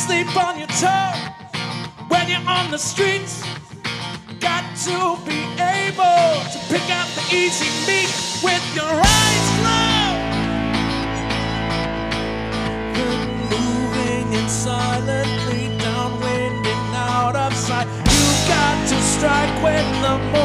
sleep on your toe when you're on the streets. Got to be able to pick out the easy meat with your eyes closed. Then moving in silently, downwind and out of sight. You got to strike when the